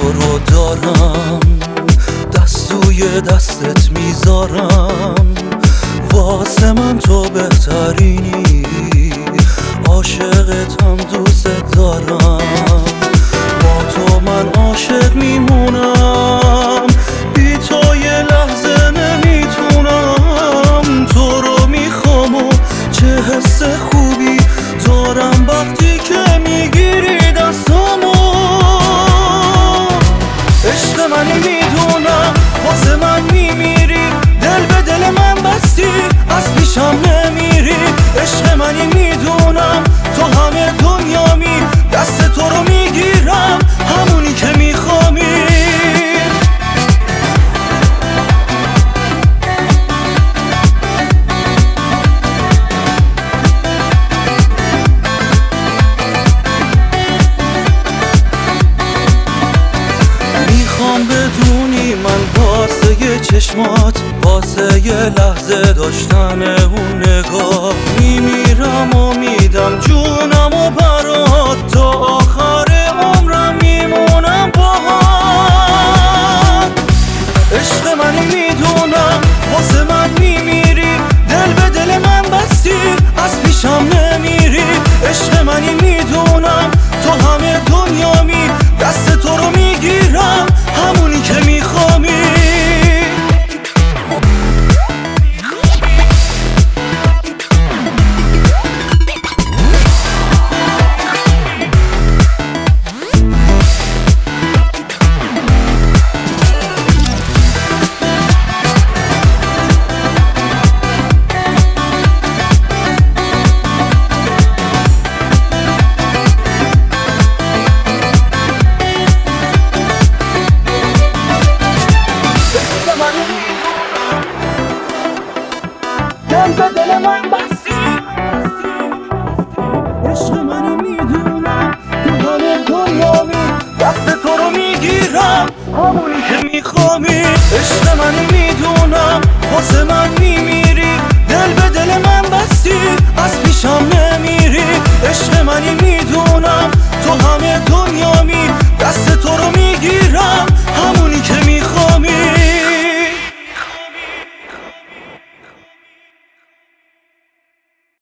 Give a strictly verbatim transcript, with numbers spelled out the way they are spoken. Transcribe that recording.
تو رو دارم، دست توی دستت میذارم، واسه من تو بهترینی، عاشقتم دوست دارم، با تو من عاشق میمونم، بی تو یه لحظه نمیتونم، تو رو میخوام و چه حس خوبی دارم وقتی که میگیری دستامو. عشق منی میدونم واسه من میمیری، دل به دل من بستی از پیشم نمیری. عشق منی میدونم تو همه دنیامی، دست تو رو میگیرم همونی که میخوامی. میخوام بدونی من واسه یه چشمات، واسه یه لحظه داشتن اون نگاه، میمیرم و میدم جونم و برات، تا آخر عمرم میمونم باهات. عشق منی میدونم واسه من میمیری، دل به دل من بستی از پیشم نمیری. عشق منی میدونم تو همه دنیامی، دست تو رو میگیرم همونی که میخوامی. دل به دل من بستی، عشق منی میدونم تو همه دنیامی، دست تو رو میگیرم همونی که میخوامی. عشق منی میدونم واسه من میمیری، دل به دل من بستی از پیشم نمیری. عشق منی میدونم تو همه دنیامی، دست تو رو میگیرم